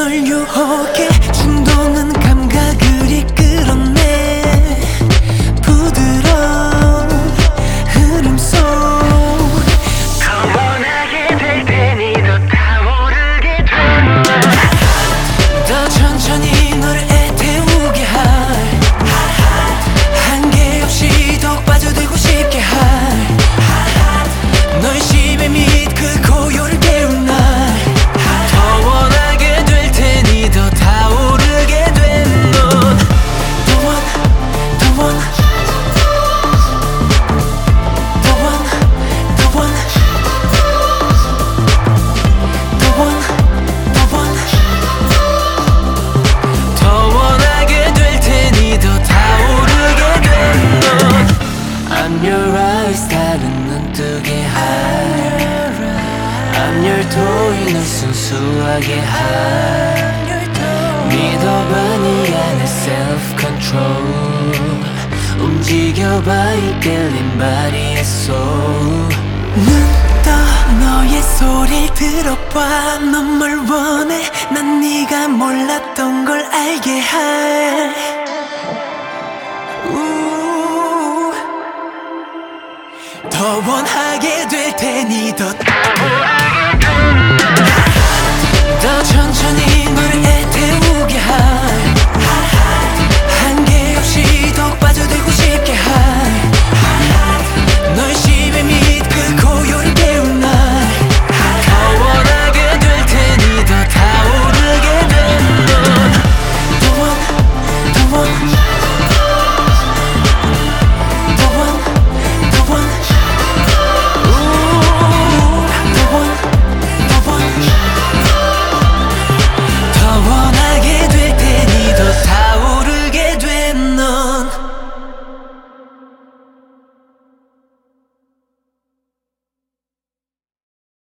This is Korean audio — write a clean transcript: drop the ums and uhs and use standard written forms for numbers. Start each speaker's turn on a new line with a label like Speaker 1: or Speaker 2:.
Speaker 1: 널 유혹해 충동은 감각을 이끌어내 부드러운 흐름 속
Speaker 2: 더 원하게 될 테니 더 타오르게 되면
Speaker 1: 더 천천히 널 애태우게 할 한계 없이 더욱 빠져들고 싶게 할 널 심해 및 그 고요를 깨운 날 더 원하게 될 테니 더 타오르게 된 넌 The one, the one The one, the one The one, the one 더 원하게 될 테니 더 타오르게 된 넌 I'm your eyes 다른 눈뜨게 할 I'm your toy 널 순수하게 할 믿어봐 네 안에 self control 움직여봐 이 끌린 body의 soul 눈 떠 너의 소리를 들어봐 넌 뭘 원해 난 네가 몰랐던 걸 알게 할 더 원하게 될 테니 더